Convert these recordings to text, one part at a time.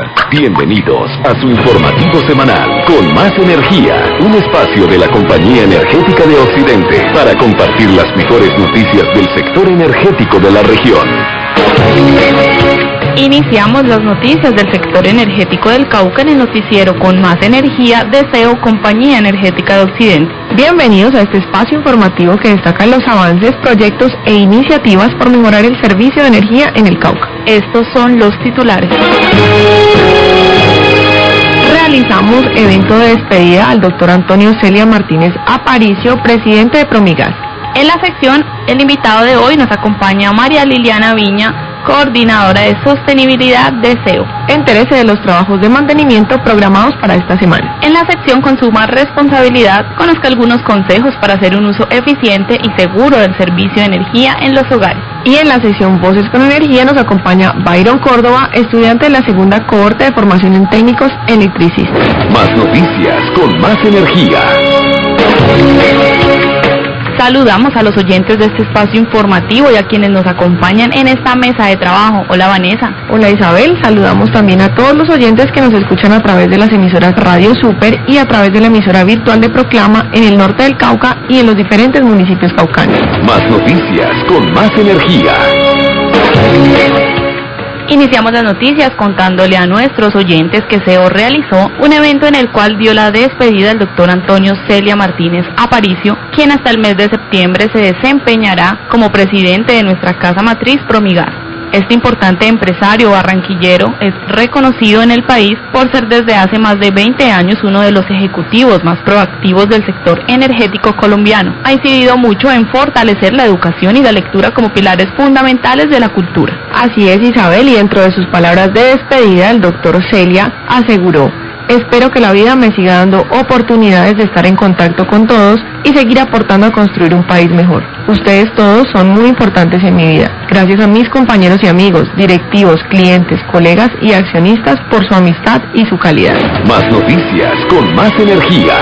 Bienvenidos a su informativo semanal con Más Energía, un espacio de la Compañía Energética de Occidente para compartir las mejores noticias del sector energético de la región. Iniciamos las noticias del sector energético del Cauca en el noticiero con Más Energía de CEO Compañía Energética de Occidente. Bienvenidos a este espacio informativo que destaca los avances, proyectos e iniciativas por mejorar el servicio de energía en el Cauca. Estos son los titulares. Realizamos evento de despedida al doctor Antonio Celia Martínez Aparicio, presidente de Promigas. En la sección, el invitado de hoy nos acompaña María Liliana Viña, coordinadora de sostenibilidad de CEO. Entérese de los trabajos de mantenimiento programados para esta semana. En la sección Consuma Responsabilidad, conozca algunos consejos para hacer un uso eficiente y seguro del servicio de energía en los hogares. Y en la sección Voces con Energía nos acompaña Byron Córdoba, estudiante de la segunda cohorte de formación en técnicos electricistas. Más noticias con Más Energía. Saludamos a los oyentes de este espacio informativo y a quienes nos acompañan en esta mesa de trabajo. Hola Vanessa. Hola Isabel, saludamos también a todos los oyentes que nos escuchan a través de las emisoras Radio Super y a través de la emisora virtual de Proclama en el norte del Cauca y en los diferentes municipios caucanos. Más noticias con Más Energía. Iniciamos las noticias contándole a nuestros oyentes que CEO realizó un evento en el cual dio la despedida al doctor Antonio Celia Martínez Aparicio, quien hasta el mes de septiembre se desempeñará como presidente de nuestra casa matriz Promigas. Este importante empresario barranquillero es reconocido en el país por ser desde hace más de 20 años uno de los ejecutivos más proactivos del sector energético colombiano. Ha incidido mucho en fortalecer la educación y la lectura como pilares fundamentales de la cultura. Así es Isabel, y dentro de sus palabras de despedida el doctor Celia aseguró: espero que la vida me siga dando oportunidades de estar en contacto con todos y seguir aportando a construir un país mejor. Ustedes todos son muy importantes en mi vida. Gracias a mis compañeros y amigos, directivos, clientes, colegas y accionistas por su amistad y su calidad. Más noticias con Más Energía.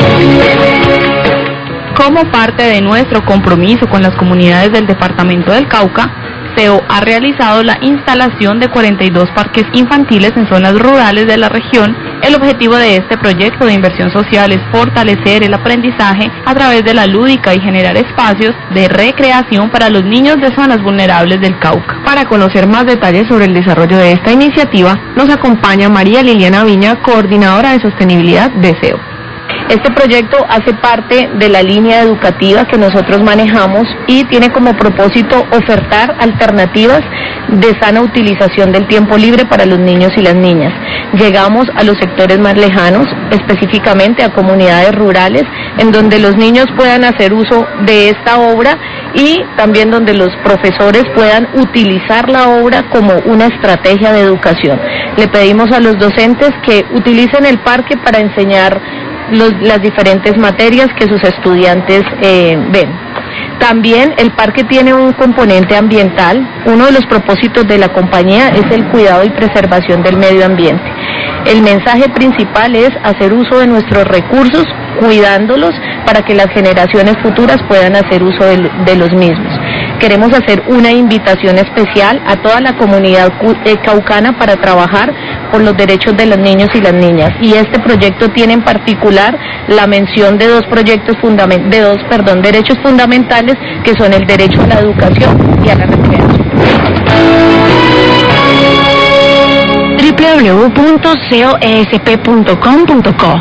Como parte de nuestro compromiso con las comunidades del departamento del Cauca, CEO ha realizado la instalación de 42 parques infantiles en zonas rurales de la región. El objetivo de este proyecto de inversión social es fortalecer el aprendizaje a través de la lúdica y generar espacios de recreación para los niños de zonas vulnerables del Cauca. Para conocer más detalles sobre el desarrollo de esta iniciativa, nos acompaña María Liliana Viña, coordinadora de sostenibilidad de CEO. Este proyecto hace parte de la línea educativa que nosotros manejamos y tiene como propósito ofertar alternativas de sana utilización del tiempo libre para los niños y las niñas. Llegamos a los sectores más lejanos, específicamente a comunidades rurales, en donde los niños puedan hacer uso de esta obra y también donde los profesores puedan utilizar la obra como una estrategia de educación. Le pedimos a los docentes que utilicen el parque para enseñar las diferentes materias que sus estudiantes ven. También el parque tiene un componente ambiental. Uno de los propósitos de la compañía es el cuidado y preservación del medio ambiente. El mensaje principal es hacer uso de nuestros recursos, cuidándolos para que las generaciones futuras puedan hacer uso de los mismos. Queremos hacer una invitación especial a toda la comunidad caucana para trabajar por los derechos de los niños y las niñas. Y este proyecto tiene en particular la mención de dos derechos fundamentales, que son el derecho a la educación y a la recreación. www.coesp.com.co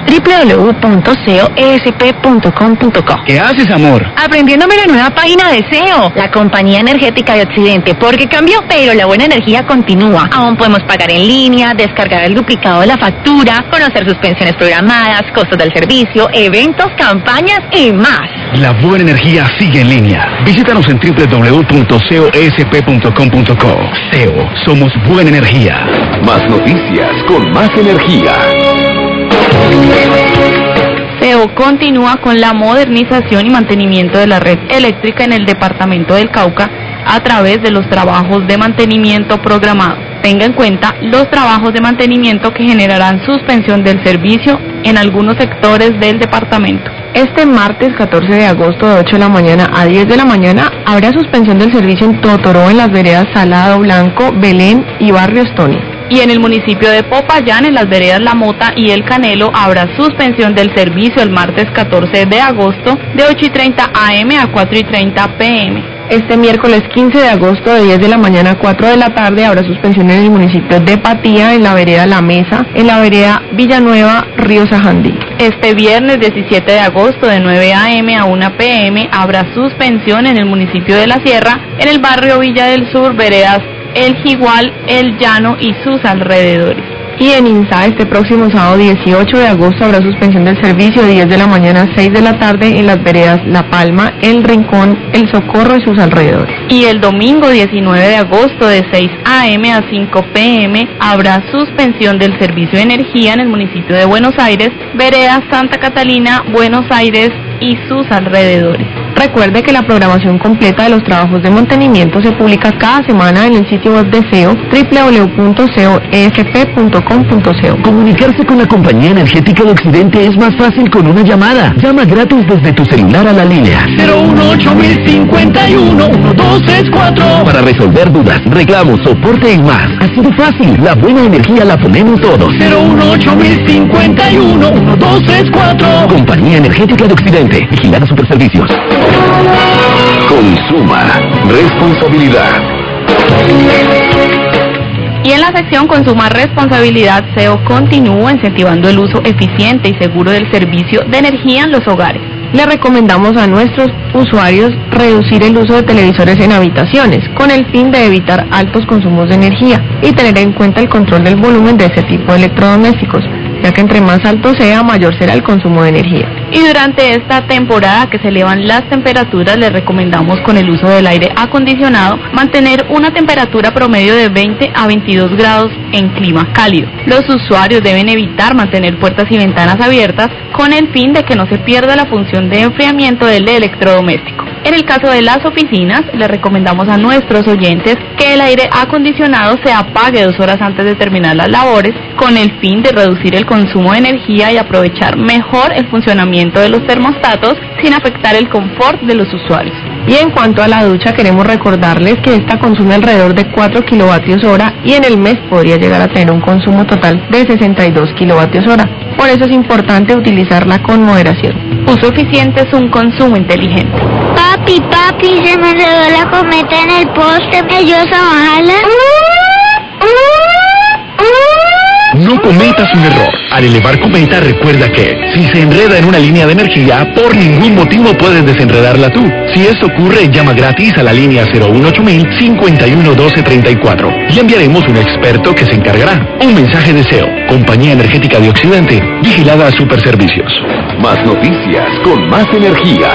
www.coesp.com.co. ¿Qué haces, amor? Aprendiéndome la nueva página de CEO, la Compañía Energética de Occidente, porque cambió, pero la buena energía continúa. Aún podemos pagar en línea, descargar el duplicado de la factura, conocer sus pensiones programadas, costos del servicio, eventos, campañas y más. La buena energía sigue en línea. Visítanos en www.coesp.com.co. CEO, somos buena energía. Más noticias con Más Energía. CEO continúa con la modernización y mantenimiento de la red eléctrica en el departamento del Cauca a través de los trabajos de mantenimiento programados. Tenga en cuenta los trabajos de mantenimiento que generarán suspensión del servicio en algunos sectores del departamento. Este martes 14 de agosto de 8 de la mañana a 10 de la mañana habrá suspensión del servicio en Totoró, en las veredas Salado Blanco, Belén y Barrio Estoni. Y en el municipio de Popayán, en las veredas La Mota y El Canelo, habrá suspensión del servicio el martes 14 de agosto de 8:30 am a 4:30 pm. Este miércoles 15 de agosto de 10 de la mañana a 4 de la tarde habrá suspensión en el municipio de Patía, en la vereda La Mesa, en la vereda Villanueva, Río Sajandí. Este viernes 17 de agosto de 9 am a 1 pm habrá suspensión en el municipio de La Sierra, en el barrio Villa del Sur, veredas El Jigual, El Llano y sus alrededores. Y en INSA este próximo sábado 18 de agosto habrá suspensión del servicio de 10 de la mañana a 6 de la tarde en las veredas La Palma, El Rincón, El Socorro y sus alrededores. Y el domingo 19 de agosto de 6 am a 5 pm habrá suspensión del servicio de energía en el municipio de Buenos Aires, veredas Santa Catalina, Buenos Aires y sus alrededores. Recuerde que la programación completa de los trabajos de mantenimiento se publica cada semana en el sitio web de SEO, www.coefp.com.co. Comunicarse con la Compañía Energética de Occidente es más fácil con una llamada. Llama gratis desde tu celular a la línea 018-051-1234 para resolver dudas, reclamos, soporte y más. Así de fácil, la buena energía la ponemos todos. 018-051-1234 Compañía Energética de Occidente, Vigilada Superservicios. Consuma responsabilidad. Y en la sección Consuma Responsabilidad, SEO continúa incentivando el uso eficiente y seguro del servicio de energía en los hogares. Le recomendamos a nuestros usuarios reducir el uso de televisores en habitaciones, con el fin de evitar altos consumos de energía y tener en cuenta el control del volumen de ese tipo de electrodomésticos, ya que entre más alto sea, mayor será el consumo de energía. Y durante esta temporada que se elevan las temperaturas, les recomendamos con el uso del aire acondicionado mantener una temperatura promedio de 20 a 22 grados en clima cálido. Los usuarios deben evitar mantener puertas y ventanas abiertas con el fin de que no se pierda la función de enfriamiento del electrodoméstico. En el caso de las oficinas, les recomendamos a nuestros oyentes que el aire acondicionado se apague 2 horas antes de terminar las labores, con el fin de reducir el consumo de energía y aprovechar mejor el funcionamiento de los termostatos sin afectar el confort de los usuarios. Y en cuanto a la ducha, queremos recordarles que esta consume alrededor de 4 kilovatios hora y en el mes podría llegar a tener un consumo total de 62 kilovatios hora. Por eso es importante utilizarla con moderación. Uso eficiente es un consumo inteligente. Papi, se me enredó la cometa en el poste, ¿me ayudas a bajarla? No cometas un error. Al elevar cometa, recuerda que si se enreda en una línea de energía, por ningún motivo puedes desenredarla tú. Si esto ocurre, llama gratis a la línea 018-051-1234 y enviaremos un experto que se encargará. Un mensaje de SEO, Compañía Energética de Occidente, Vigilada Superservicios. Más noticias con más energía.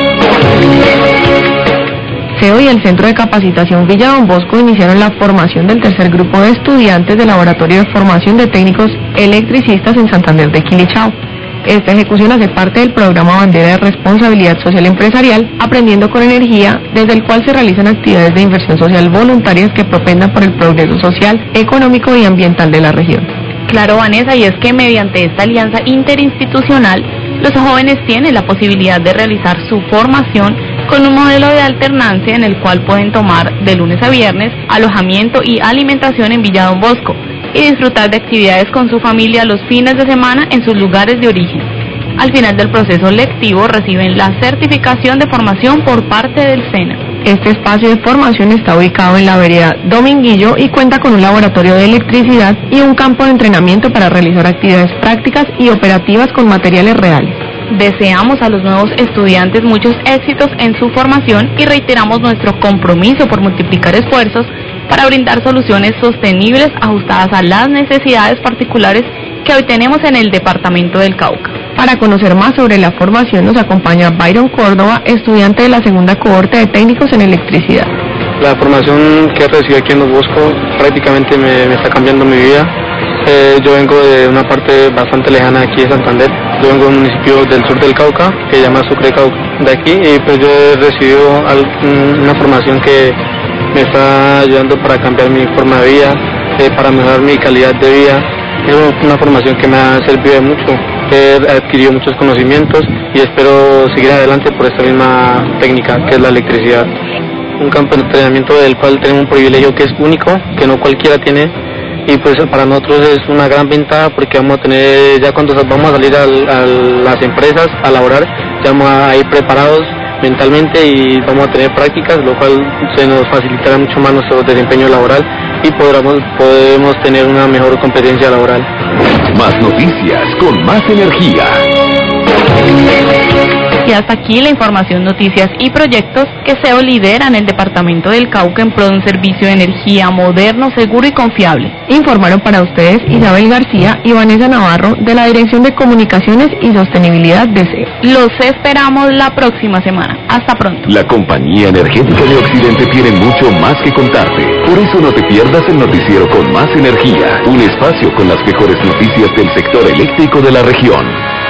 SEO y el Centro de Capacitación Villa Don Bosco iniciaron la formación del tercer grupo de estudiantes del Laboratorio de Formación de Técnicos Electricistas en Santander de Quilichao. Esta ejecución hace parte del programa Bandera de Responsabilidad Social Empresarial, Aprendiendo con Energía, desde el cual se realizan actividades de inversión social voluntarias que propendan por el progreso social, económico y ambiental de la región. Claro, Vanessa, y es que mediante esta alianza interinstitucional, los jóvenes tienen la posibilidad de realizar su formación con un modelo de alternancia en el cual pueden tomar de lunes a viernes alojamiento y alimentación en Villa Don Bosco y disfrutar de actividades con su familia los fines de semana en sus lugares de origen. Al final del proceso lectivo reciben la certificación de formación por parte del SENA. Este espacio de formación está ubicado en la vereda Dominguillo y cuenta con un laboratorio de electricidad y un campo de entrenamiento para realizar actividades prácticas y operativas con materiales reales. Deseamos a los nuevos estudiantes muchos éxitos en su formación y reiteramos nuestro compromiso por multiplicar esfuerzos para brindar soluciones sostenibles ajustadas a las necesidades particulares que hoy tenemos en el departamento del Cauca. Para conocer más sobre la formación nos acompaña Byron Córdoba, estudiante de la segunda cohorte de técnicos en electricidad. La formación que he recibido aquí en Don Bosco prácticamente me está cambiando mi vida. Yo vengo de una parte bastante lejana aquí de Santander. Yo vengo de un municipio del sur del Cauca que se llama Sucre Cauca. De aquí y pues yo he recibido una formación que me está ayudando para cambiar mi forma de vida, para mejorar mi calidad de vida. Es una formación que me ha servido de mucho. He adquirido muchos conocimientos y espero seguir adelante por esta misma técnica que es la electricidad. Un campo de entrenamiento del cual tenemos un privilegio que es único, que no cualquiera tiene, y pues para nosotros es una gran ventaja porque vamos a tener, ya cuando vamos a salir a las empresas a laborar, ya vamos a ir preparados mentalmente y vamos a tener prácticas, lo cual se nos facilitará mucho más nuestro desempeño laboral y podemos tener una mejor competencia laboral. Más noticias con más energía. Y hasta aquí la información, noticias y proyectos que SEO lidera en el departamento del Cauca en pro de un servicio de energía moderno, seguro y confiable. Informaron para ustedes Isabel García y Vanessa Navarro de la Dirección de Comunicaciones y Sostenibilidad de SEO. Los esperamos la próxima semana. Hasta pronto. La Compañía Energética de Occidente tiene mucho más que contarte. Por eso no te pierdas el noticiero con más energía, un espacio con las mejores noticias del sector eléctrico de la región.